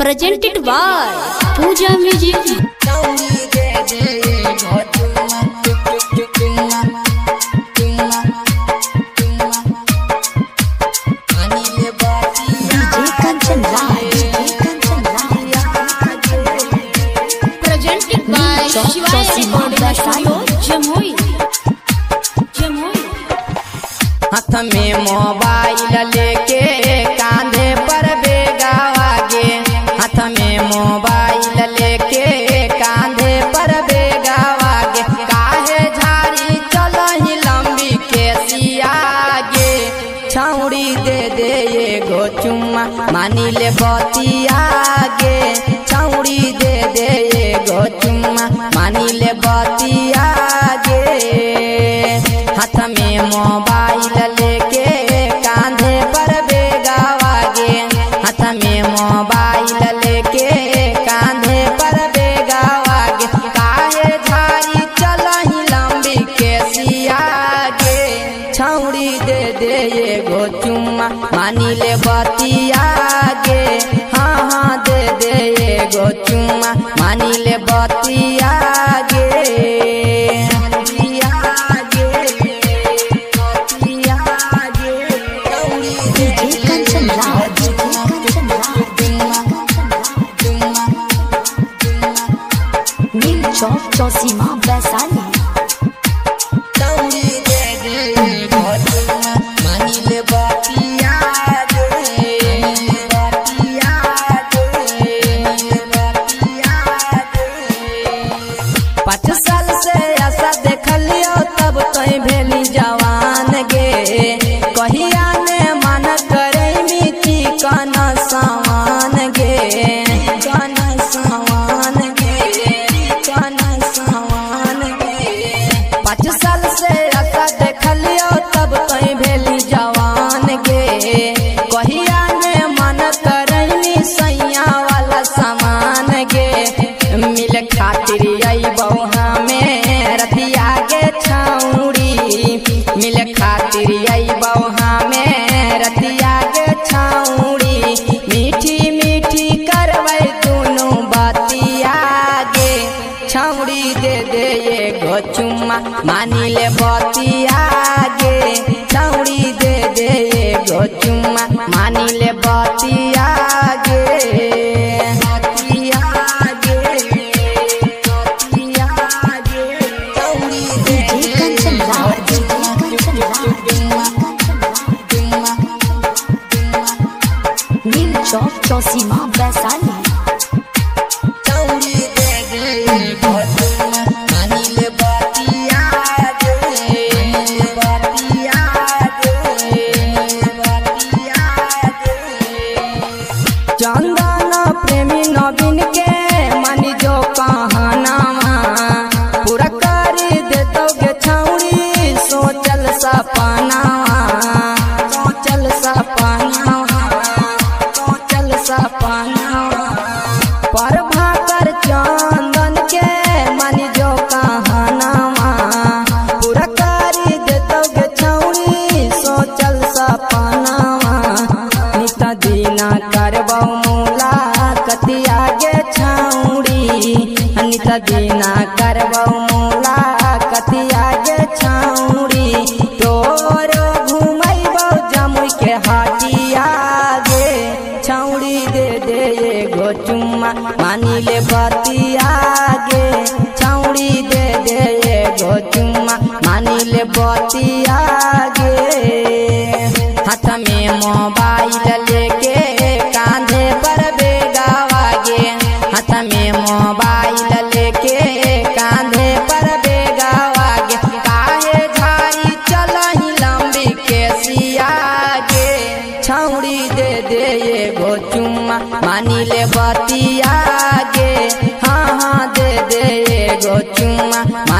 presented by Pooja Music। presented by Jamui. हाथ में mobile लेके कांधे पर बेगावा गे, हाथ में मोबाइल लेके कांधे पर बेगावा गे, काहे झाड़ी चलही लंबी के सिया गे, छौड़ी दे दे एगो चुम्मा मानी ले बतिया गे, छौड़ी दे दे एगो चुम्मा मानी ले बतिया गे। हाथ में मोबाइल लेके कांधे पर बेगावा गे, हाथ में मोबाइल लेके कांधे पर बेगावा गे, काहे झाड़ी चलही लंबी के सिया गे, छौड़ी दे दे एगो चुम्मा मानी ले बतिया गे, हाँ हाँ दे दे एगो चुम्मा मानी ले बतिया गे। चौसीमा वैशाली। पाँच साल से ऐसा देख लियो तब तई भेली जवान गे, कहिया ने मन करे मीठी कन समान गे, कन समान गे, कन समान गे। पाँच साल से ऐसा देख लियो तब तई भेली जवान गे, कहिया ने मन करे नी सैया वाला सामान गे, मिल खातिर आई बउहा में रतिया गे छौड़ी, मिल खातिर आई बउहा में रतिया गे छौड़ी, मीठी मीठी करबै दुनू बतिया गे, छौड़ी दे दे एगो चुम्मा मानी ले बतिया गे, छौड़ी दे दे एगो चुम्मा मानी ले बतिया गे। चौसीमा वैशाली। चंदन प्रेमी नवीन के मानी जो कहानावा पूरा कर दे दोगे छौड़ी सोचल सपनावा, सोचल सपनावा, सोचल सपनावा। पर भाकर चंदन के मानी जो कहानावा पूरा कर दे दोगे छौड़ी सोचल सपनावा, नित दीना करबौ मुलाकतिया गे छौड़ी, नित दीना करबौ मुलाकतिया गे छौड़ी, तोरो घुमैबौ जमुई के हटिया गे, छौड़ी दे दे एगो चुम्मा मानी ले बतिया गे, छौड़ी दे दे एगो चुम्मा मानी ले बतिया गे। हाथ में मोबाइल लेके कांधे पर बेगावा गे, हाथ में मोबाइल लेके कांधे पर बेगावा गे, काहे झाड़ी चलही लंबी के सिया गे, छौड़ी दे दे एगो चुम्मा मानी ले बतिया गे, हाँ हाँ दे दे एगो चुम्मा